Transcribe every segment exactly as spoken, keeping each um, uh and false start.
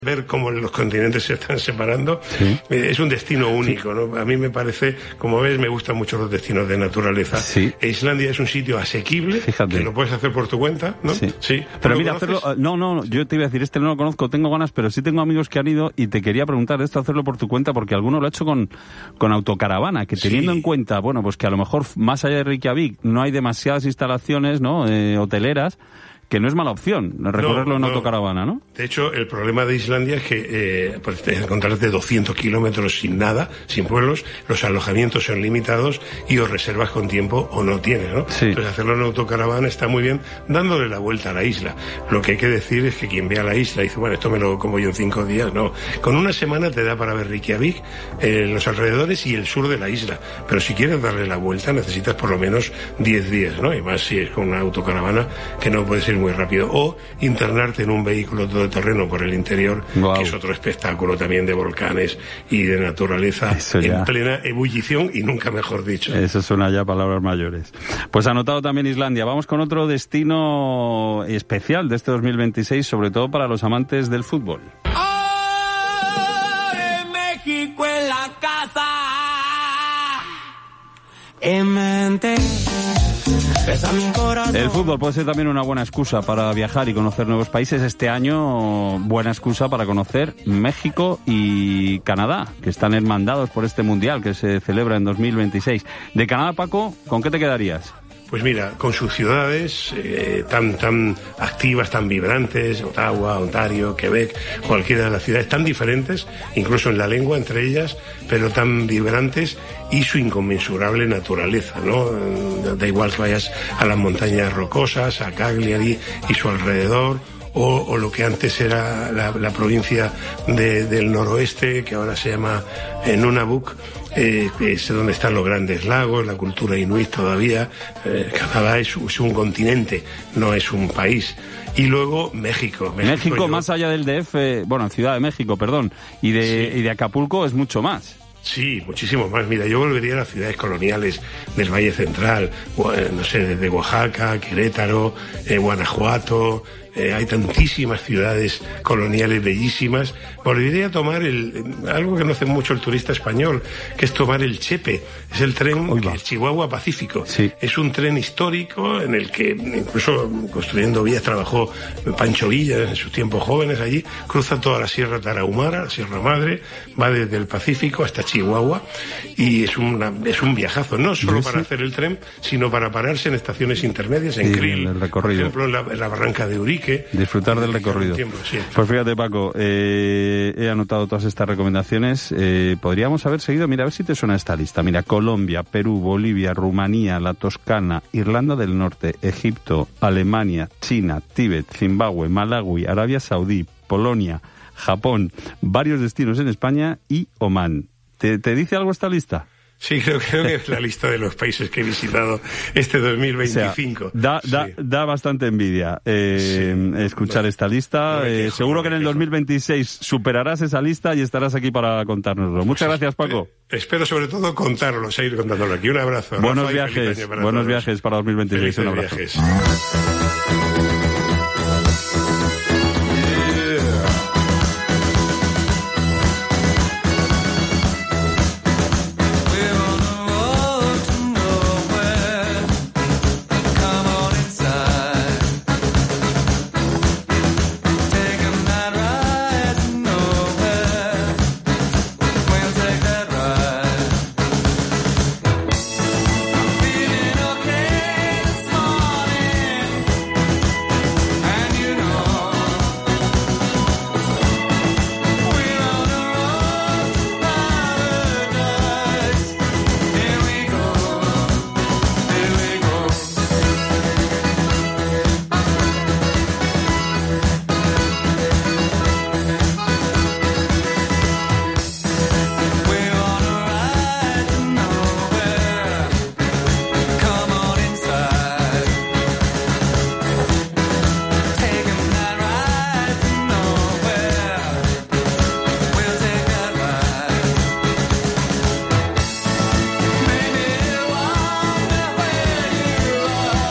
Ver cómo los continentes se están separando, sí. eh, es un destino único, ¿no? A mí me parece, como ves, me gustan mucho los destinos de naturaleza. Sí. E Islandia es un sitio asequible, Fíjate. que lo puedes hacer por tu cuenta, ¿no? Sí. sí. Pero mira, hacerlo, no, no, yo te iba a decir, este no lo conozco, tengo ganas, pero sí tengo amigos que han ido y te quería preguntar esto, hacerlo por tu cuenta, porque alguno lo ha hecho con, con autocaravana, que teniendo sí. en cuenta, bueno, pues que a lo mejor más allá de Reykjavik no hay demasiadas instalaciones, ¿no? Eh, hoteleras, que no es mala opción recorrerlo no, en no. autocaravana, ¿no? De hecho, el problema de Islandia es que eh, pues te encontrarte doscientos kilómetros sin nada, sin pueblos, los alojamientos son limitados y o reservas con tiempo o no tienes, ¿no? Sí. Entonces hacerlo en autocaravana está muy bien, dándole la vuelta a la isla. Lo que hay que decir es que quien ve a la isla y dice, bueno, esto me lo como yo en cinco días, no. Con una semana te da para ver Reykjavik, eh, los alrededores y el sur de la isla. Pero si quieres darle la vuelta necesitas por lo menos diez días, ¿no? Y más si es con una autocaravana, que no puede ser muy rápido, o internarte en un vehículo todoterreno por el interior, wow. que es otro espectáculo también de volcanes y de naturaleza en plena ebullición y nunca mejor dicho. Eso suena ya palabras mayores. Pues anotado también Islandia. Vamos con otro destino especial de este dos mil veintiséis, sobre todo para los amantes del fútbol. Oh, en México en la casa, en mente. El fútbol puede ser también una buena excusa para viajar y conocer nuevos países. Este año, buena excusa para conocer México y Canadá, que están hermandados por este Mundial que se celebra en dos mil veintiséis. De Canadá, Paco, ¿con qué te quedarías? Pues mira, con sus ciudades eh, tan tan activas, tan vibrantes, Ottawa, Ontario, Quebec, cualquiera de las ciudades tan diferentes, incluso en la lengua entre ellas, pero tan vibrantes, y su inconmensurable naturaleza, ¿no? Da igual que vayas a las montañas rocosas, a Cagliari y su alrededor, o, o lo que antes era la, la provincia de, del noroeste, que ahora se llama eh, Nunavut, eh, que es donde están los grandes lagos, la cultura inuit todavía. eh, Canadá es, es un continente, no es un país. Y luego México. México, México yo... más allá del D F, bueno, Ciudad de México, perdón, y de, sí. y de Acapulco es mucho más. Sí, muchísimo más. Mira, yo volvería a las ciudades coloniales del Valle Central, no sé, desde Oaxaca, Querétaro, eh, Guanajuato. Eh, hay tantísimas ciudades coloniales bellísimas. Volvería a tomar el, algo que no hace mucho el turista español, que es tomar el Chepe. Es el tren, que, el Chihuahua Pacífico. Sí. Es un tren histórico en el que, incluso construyendo vías, trabajó Pancho Villa en sus tiempos jóvenes allí. Cruza toda la Sierra Tarahumara, la Sierra Madre, va desde el Pacífico hasta Chihuahua, y es, una, es un viajazo, no solo para hacer el tren, sino para pararse en estaciones intermedias, en sí, Krill, el recorrido. por ejemplo, en la, en la barranca de Urique. Disfrutar del recorrido. Tiempo, sí. Pues fíjate, Paco, eh, he anotado todas estas recomendaciones. Eh, podríamos haber seguido, mira, a ver si te suena esta lista. Mira, Colombia, Perú, Bolivia, Rumanía, la Toscana, Irlanda del Norte, Egipto, Alemania, China, Tíbet, Zimbabue, Malawi, Arabia Saudí, Polonia, Japón, varios destinos en España y Omán. ¿Te, te dice algo esta lista? Sí, creo, creo que es la lista de los países que he visitado este dos mil veinticinco. O sea, da, da, sí. da bastante envidia eh, sí. escuchar no, esta lista. No eh, seguro que en el dos mil veintiséis superarás esa lista y estarás aquí para contárnoslo. Muchas pues gracias, Paco. Espero, espero sobre todo contarlo, seguir contándolo aquí. Un abrazo. Buenos Rafa, viajes, para buenos todos. viajes para dos mil veintiséis. Felices Un abrazo. Viajes.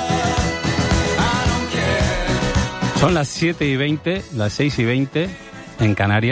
Son las siete y veinte, las seis y veinte, en Canarias.